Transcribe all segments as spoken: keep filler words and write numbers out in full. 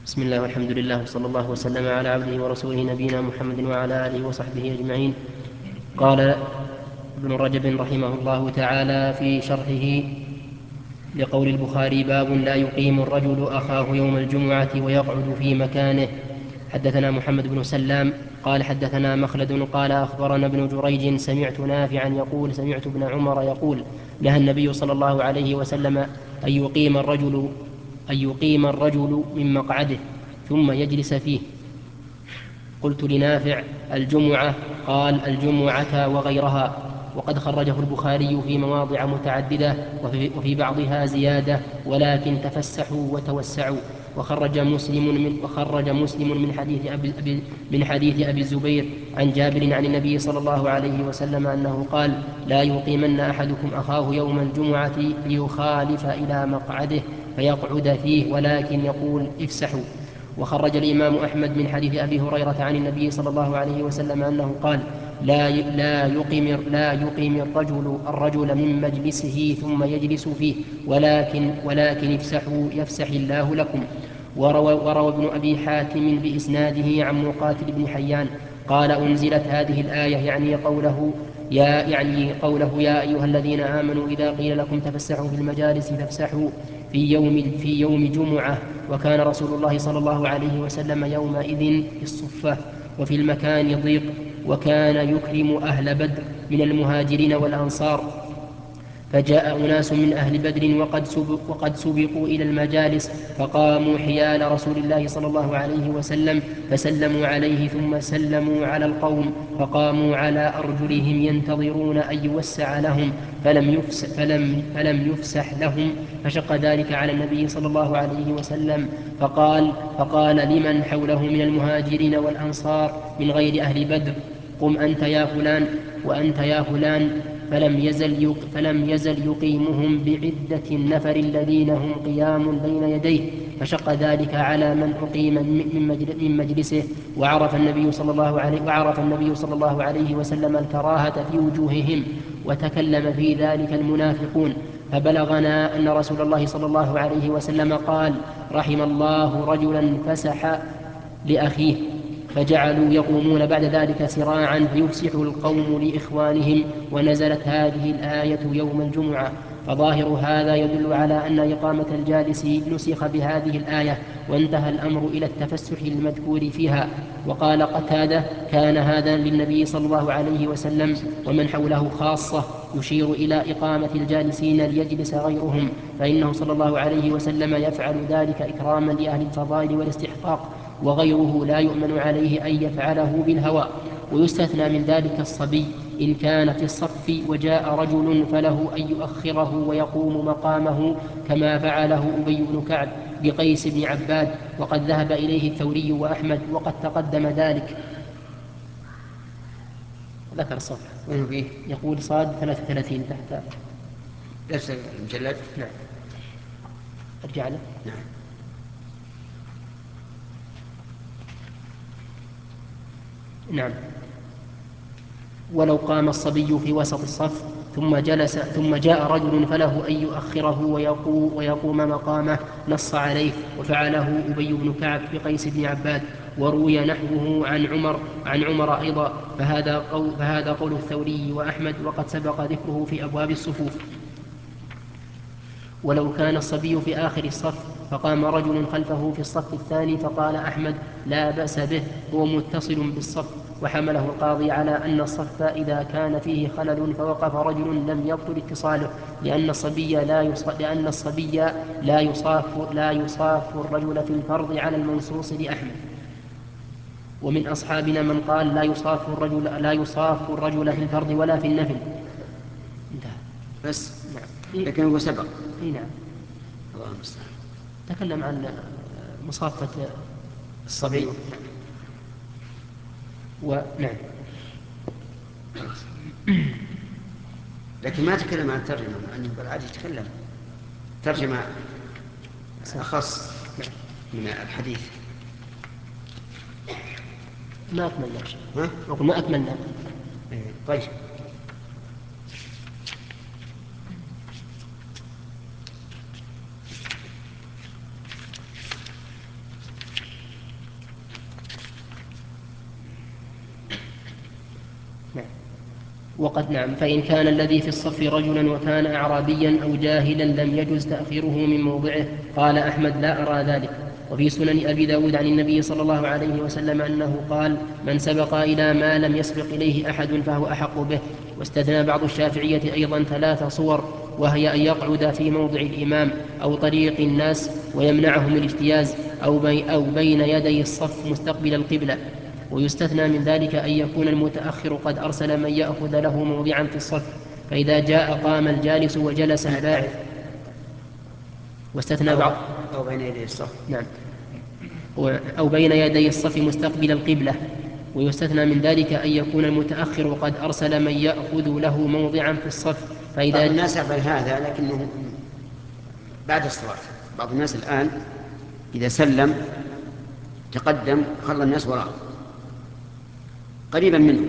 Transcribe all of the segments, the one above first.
بسم الله والحمد لله وصلى الله وسلم على عبده ورسوله نبينا محمد وعلى آله وصحبه أجمعين. قال ابن رجب رحمه الله تعالى في شرحه لقول البخاري: باب لا يقيم الرجل أخاه يوم الجمعة ويقعد في مكانه. حدثنا محمد بن سلام قال حدثنا مخلد قال أخبرنا ابن جريج سمعت نافعا يقول سمعت ابن عمر يقول: نهى النبي صلى الله عليه وسلم أن يقيم الرجل أن يقيم الرجل من مقعده ثم يجلس فيه. قلت لنافع: الجمعة؟ قال: الجمعة وغيرها. وقد خرجه البخاري في مواضع متعددة وفي, وفي بعضها زيادة: ولكن تفسحوا وتوسعوا. وخرج مسلم من, وخرج مسلم من حديث أبي, أبي من حديث أبي الزبير عن جابر عن النبي صلى الله عليه وسلم أنه قال: لا يقيمن أحدكم أخاه يوم الجمعة ليخالف إلى مقعده فيقعد فيه، ولكن يقول: افسحوا. وخرج الإمام أحمد من حديث أبي هريرة عن النبي صلى الله عليه وسلم أنه قال: لا لا يقيم لا يقيم الرجل الرجل من مجلسه ثم يجلس فيه، ولكن ولكن افسحوا يفسح الله لكم. وروى, وروى ابن أبي حاتم بإسناده عن مقاتل بن حيان قال: أنزلت هذه الآية يعني قوله يا يعني قوله يا أيها الذين آمنوا إذا قيل لكم تفسحوا في المجالس فافسحوا في يوم في يوم جمعة. وكان رسول الله صلى الله عليه وسلم يومئذ في الصفة وفي المكان ضيق، وكان يكرم أهل بدر من المهاجرين والأنصار. فجاء أناس من أهل بدر وقد, سبق وقد سبقوا إلى المجالس، فقاموا حيال رسول الله صلى الله عليه وسلم فسلموا عليه، ثم سلموا على القوم، فقاموا على أرجلهم ينتظرون أن يوسع لهم، فلم يفسح, فلم فلم يفسح لهم، فشق ذلك على النبي صلى الله عليه وسلم، فقال, فقال لمن حوله من المهاجرين والأنصار من غير أهل بدر: قم أنت يا فلان وأنت يا فلان. فلم يزل, يق فلم يزل يقيمهم بعدة النفر الذين هم قيام بين يديه، فشق ذلك على من أقيم من مجلسه. وعرف النبي صلى الله عليه, وعرف النبي صلى الله عليه وسلم الكراهة في وجوههم، وتكلم في ذلك المنافقون. فبلغنا أن رسول الله صلى الله عليه وسلم قال: رحم الله رجلا فسح لأخيه. فجعلوا يقومون بعد ذلك سراعا فيفسح القوم لإخوانهم، ونزلت هذه الآية يوم الجمعة. فظاهر هذا يدل على أن إقامة الجالس نسخ بهذه الآية، وانتهى الأمر إلى التفسح المذكور فيها. وقال قتادة: كان هذا للنبي صلى الله عليه وسلم ومن حوله خاصة، يشير إلى إقامة الجالسين ليجلس غيرهم، فإنه صلى الله عليه وسلم يفعل ذلك إكراما لأهل الفضائل والاستحقاق، وغيره لا يؤمن عليه أن يفعله بالهوى. ويستثنى من ذلك الصبي إن كان في الصف وجاء رجل فله أن يؤخره ويقوم مقامه، كما فعله أبي بن كعب بقيس بن عباد، وقد ذهب إليه الثوري وأحمد، وقد تقدم ذلك. ذكر الصفحة وين فيه؟ يقول صاد ثلاثة وثلاثين تحت نفس المجلد. نعم، أرجع له. نعم. نعم. ولو قام الصبي في وسط الصف ثم جلس ثم جاء رجل فله أن يؤخره ويقوم, ويقوم مقامه، نص عليه، وفعله أبي بن كعب بقيس بن عباد. وروي نحوه عن عمر عن عمر أيضا، فهذا قول, فهذا قول الثوري وأحمد، وقد سبق ذكره في أبواب الصفوف. ولو كان الصبي في آخر الصف فقام رجل خلفه في الصف الثاني، فقال أحمد: لا بأس به، هو متصل بالصف. وحمله القاضي على أن الصف إذا كان فيه خلل فوقف رجل لم يبطل اتصاله، لأن الصبي لا يصاف لأن الصبي لا يصاف لا يصاف الرجل في الفرض على المنصوص لأحمد. ومن أصحابنا من قال لا يصاف الرجل لا يصاف الرجل في الفرض ولا في النفل. انتهى. بس نعم. لكن هو سبق. اي نعم. الله المستعان. تكلم عن مصافة الصبي. نعم. ونعم. لكن ما تكلم عن الترجمة، مع أنه بالعادة يتكلم ترجمة أخص من الحديث. ما أكملنا شيء. ها؟ أقول ما أكملنا. طيب. وقد نعم فإن كان الذي في الصف رجلا وكان أعرابيا أو جاهلا لم يجز تأخيره من موضعه. قال أحمد لا أرى ذلك. وفي سنن أبي داود عن النبي صلى الله عليه وسلم أنه قال من سبق إلى ما لم يسبق إليه أحد فهو أحق به. واستثنى بعض الشافعية أيضا ثلاث صور، وهي أن يقعد في موضع الإمام أو طريق الناس ويمنعهم الاجتياز أو, بي أو بين يدي الصف مستقبل القبلة. ويستثنى من ذلك أن يكون المتأخر قد أرسل من يأخذ له موضعا في الصف، فإذا جاء قام الجالس وجلس الباعث. واستثنى بعض أو بين يدي الصف نعم أو بين يدي الصف مستقبل القبلة. ويستثنى من ذلك أن يكون المتأخر قد أرسل من يأخذ له موضعا في الصف، فإذا بعض الناس يفعل هذا لكنه بعد الصلاة. بعض الناس الآن إذا سلم تقدم خلى الناس وراءه قريبا منه،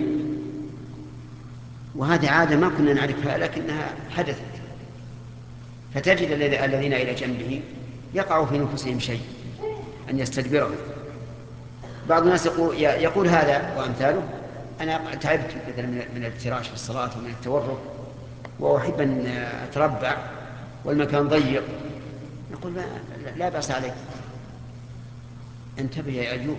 وهذه عادة ما كنا نعرفها لكنها حدثت، فتجد الذين إلى جنبه يقع في نفسهم شيء أن يستدبره. بعض الناس يقول, يقول هذا وأمثاله: أنا تعبت مثلا من الافتراش في الصلاة ومن التورك وأحب أن أتربع والمكان ضيق. نقول لا بأس عليك، انتبه يا أيوب،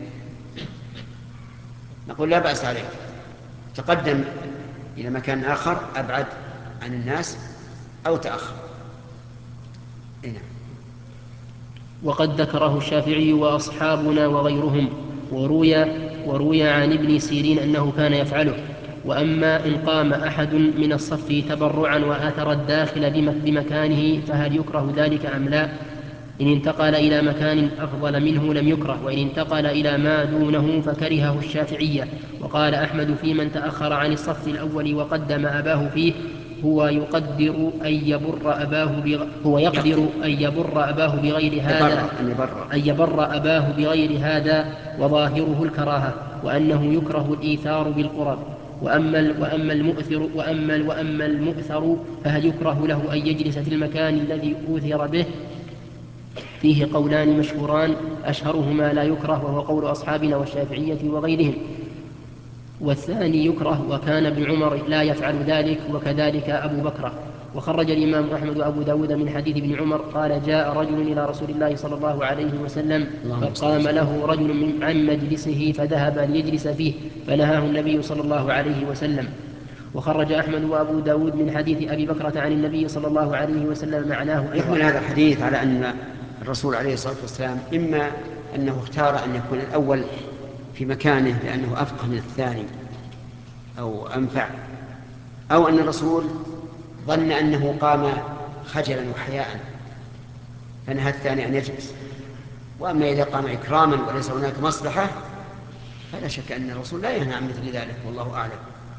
نقول لا بأس عليك، تقدم إلى مكان آخر أبعد عن الناس أو تأخر. إيه. وقد ذكره الشافعي وأصحابنا وغيرهم، وروي, وروي عن ابن سيرين أنه كان يفعله. وأما إن قام أحد من الصف تبرعا وآثر الداخل بمكانه فهل يكره ذلك أم لا؟ إن انتقل إلى مكان أفضل منه لم يكره، وإن انتقل إلى ما دونه فكرهه الشافعية. وقال أحمد في من تأخر عن الصف الأول وقدم أباه فيه: هو يقدر أن يبر أباه بغ... هو يقدر أن يبر أباه بغير هذا أن يبر. أن يبر أباه بغير هذا، وظاهره الكراهة، وأنه يكره الإيثار بالقرب. وأما وأما المؤثر وأما وأما المؤثر فهل يكره له أن يجلس في المكان الذي أوثر به؟ فيه قولان مشهوران، أشهرهما لا يكره وهو قول أصحابنا والشافعية وغيرهم، والثاني يكره، وكان ابن عمر لا يفعل ذلك وكذلك أبو بكر. وخرج الإمام أحمد وأبو داود من حديث ابن عمر قال: جاء رجل إلى رسول الله صلى الله عليه وسلم فقام له رجل من عن مجلسه فذهب ليجلس فيه فنهاه النبي صلى الله عليه وسلم. وخرج أحمد وأبو داود من حديث أبي بكرة عن النبي صلى الله عليه وسلم معناه. يحمل هذا الحديث على أن الرسول عليه الصلاة والسلام إما أنه اختار أن يكون الأول في مكانه لأنه أفقه من الثاني أو أنفع، أو أن الرسول ظن أنه قام خجلا وحياء فنهى الثاني أن يجلس. وأما إذا قام إكراما وليس هناك مصلحة فلا شك أن الرسول لا ينهى عن مثل ذلك، والله أعلم.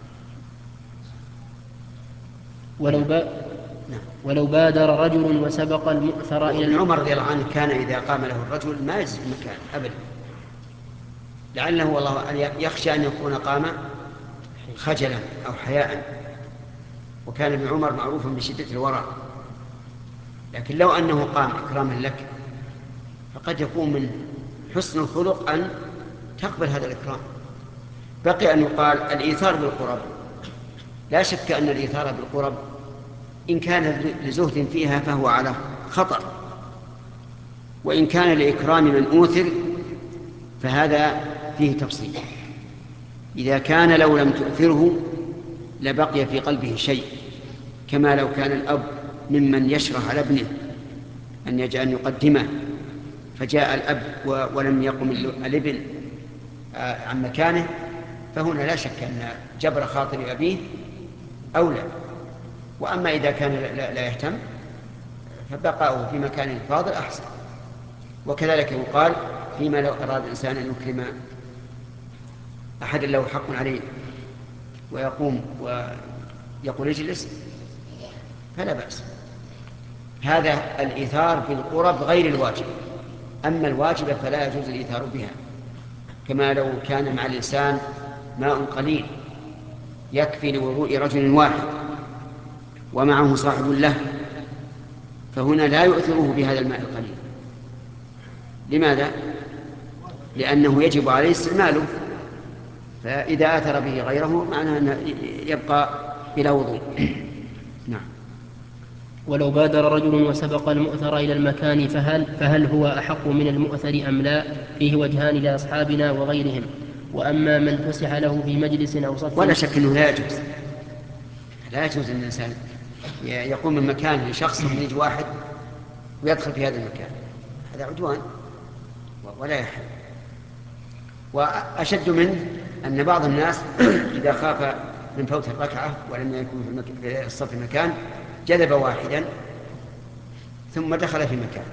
ولو, با ولو بادر رجل وسبق المؤثر إلى ابن عمر رضي الله عنه كان إذا قام له الرجل ما يجلس المكان أبدا، لعله والله يخشى أن يكون قام خجلا أو حياء. وكان ابن عمر معروفا بشدة الورع، لكن لو أنه قام إكراما لك فقد يكون من حسن الخلق أن تقبل هذا الإكرام. بقي أن يقال الإيثار بالقرب. لا شك أن الإيثار بالقرب إن كان لزهد فيها فهو على خطر، وإن كان لإكرام من أوثر فهذا فيه تفصيل. إذا كان لو لم تؤثره لبقي في قلبه شيء، كما لو كان الأب ممن يشرح على ابنه أن يجعل يقدمه فجاء الأب ولم يقم الابن عن مكانه، فهنا لا شك أن جبر خاطر أبيه أولى. وأما إذا كان لا يهتم فبقاؤه في مكان فاضل أحسن. وكذلك يقال فيما لو أراد الإنسان أن يكرم أحد له حق عليه ويقوم ويقول اجلس فلا بأس. هذا الإيثار بالقرب غير الواجب. أما الواجب فلا يجوز الإيثار بها، كما لو كان مع الإنسان ماء قليل يكفي لوضوء رجل واحد ومعه صاحب له، فهنا لا يؤثره بهذا الماء القليل. لماذا؟ لأنه يجب عليه استعماله، فإذا آثر به غيره معناه أنه يبقى إلى وضوء. نعم. ولو بادر رجل وسبق المؤثر إلى المكان فهل, فهل هو أحق من المؤثر أم لا؟ فيه وجهان لأصحابنا وغيرهم. وأما من فسح له في مجلس أو صف، ولا شك أنه لا يجوز، لا يجوز أن الإنسان يقوم من مكان لشخص ثم يجي واحد ويدخل في هذا المكان، هذا عدوان ولا يحل. وأشد منه أن بعض الناس إذا خاف من فوت الركعة ولم يكن في, المك... في الصف مكان جذب واحدا ثم دخل في مكان،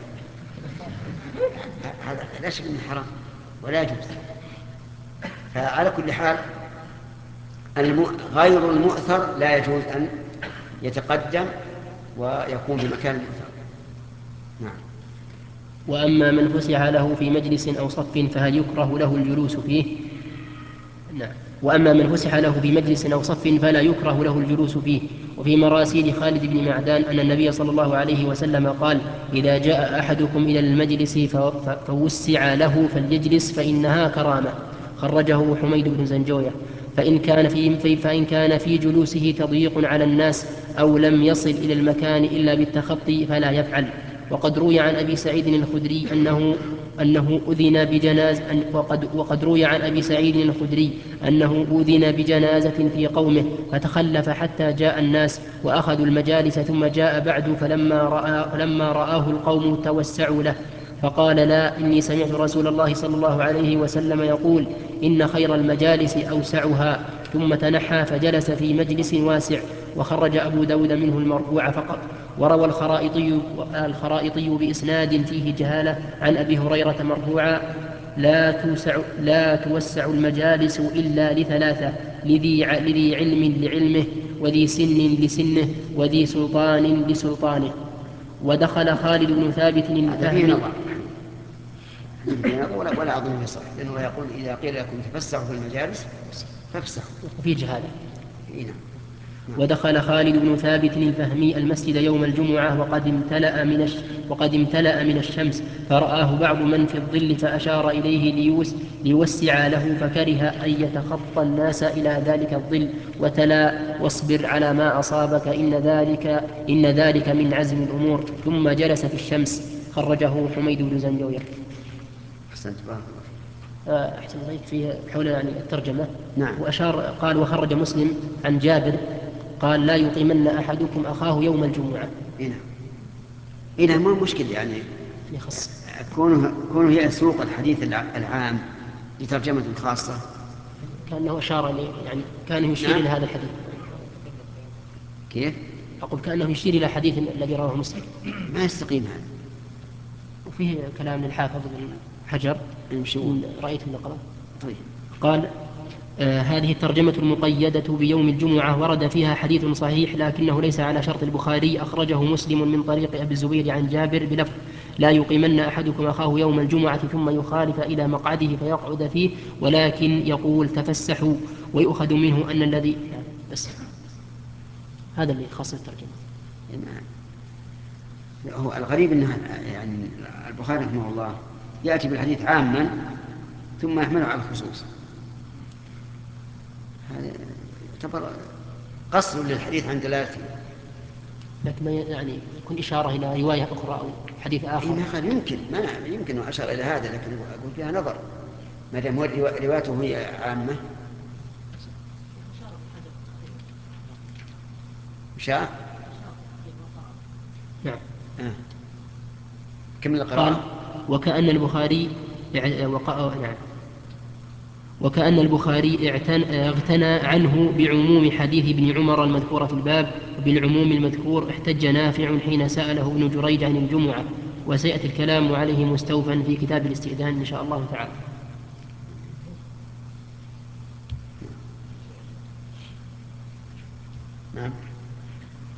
هذا لا شك انه حرام ولا يجوز. فعلى كل حال الم... غير المؤثر لا يجوز أن يتقدم ويكون في مكان المؤثر. نعم. وأما من فسح له في مجلس أو صف فهل يكره له الجلوس فيه؟ نعم. وأما من فسح له في مجلس أو صف فلا يكره له الجلوس فيه. وفي مراسيل خالد بن معدان أن النبي صلى الله عليه وسلم قال: إذا جاء أحدكم إلى المجلس فوسع له فليجلس فإنها كرامة. خرجه حميد بن زنجوية. فإن كان في, فإن كان في جلوسه تضييق على الناس أو لم يصل إلى المكان إلا بالتخطي فلا يفعل. وقد روي عن أبي سعيد الخدري أنه أنه أذن بجناز وقد, وقد روي عن أبي سعيد الخدري أنه أذن بجنازة في قومه فتخلف حتى جاء الناس وأخذوا المجالس ثم جاء بعد فلما رأى لما رآه القوم توسعوا له فقال: لا، إني سمعت رسول الله صلى الله عليه وسلم يقول: إن خير المجالس أوسعها. ثم تنحى فجلس في مجلس واسع. وخرج أبو داود منه المرفوع فقط. وروى الخرائطي, الخرائطي بإسناد فيه جهالة عن أبي هريرة مرفوعا: لا توسع, لا توسع المجالس إلا لثلاثة: لذي, لذي علم لعلمه، وذي سن لسنه، وذي سلطان لسلطانه. ودخل خالد بن ثابت الفهمي. ولا ولا أظن في صحيح، لأن الله يقول: إذا قيل لكم تفسحوا في المجالس فافسحوا. وفي جهالة. نعم. ودخل خالد بن ثابت الفهمي المسجد يوم الجمعة وقد امتلأ من, الش... وقد امتلأ من الشمس، فرآه بعض من في الظل فأشار إليه ليوس... ليوسع له، فكره أن يتخطى الناس إلى ذلك الظل، وتلا: واصبر على ما أصابك إن ذلك, إن ذلك من عزم الأمور. ثم جلس في الشمس. خرجه حميد بن زنجوية. أحسنت، بارك الله فيك. أحسن ضيف فيه حول يعني الترجمة. نعم. وأشار قال: وخرج مسلم عن جابر قال: لا يقيمن أحدكم أخاه يوم الجمعة. هنا هنا ما مشكل يعني يخص كونه كونه يسوق الحديث العام لترجمة خاصة، كأنه أشار لي يعني كان يشير نعم. إلى هذا الحديث. كيف؟ أقول كأنه يشير إلى حديث الذي رواه مسلم. ما يستقيم هذا. وفيه كلام للحافظ بن حجر من رأيت النقرة. طيب. قال: آه هذه الترجمة المقيدة بيوم الجمعة ورد فيها حديث صحيح لكنه ليس على شرط البخاري. أخرجه مسلم من طريق أبي الزبير عن جابر بلفظ: لا يقيمن أحدكم أخاه يوم الجمعة ثم يخالف إلى مقعده فيقعد فيه، ولكن يقول: تفسحوا. ويؤخذ منه أن الذي يعني بس هذا اللي خاص الترجمة. هو الغريب أنه يعني البخاري رحمه الله يأتي بالحديث عاما ثم يحمله على الخصوص. هذا يعتبر قصر للحديث عن دلالته، لكن يعني يكون إشارة إلى رواية أخرى أو حديث آخر. ما قال يمكن ما يمكن أن أشار إلى هذا، لكن أقول فيها نظر ما دام روايته هي عامة. مشاء. نعم. آه. كمل القراءة. قال: وكأن البخاري وق... نعم وكأن البخاري اغتنى عنه بعموم حديث ابن عمر المذكور في الباب، وبالعموم المذكور احتج نافع حين سأله ابن جريج عن الجمعة. وسيأتي الكلام عليه مستوفا في كتاب الاستئذان إن شاء الله تعالى.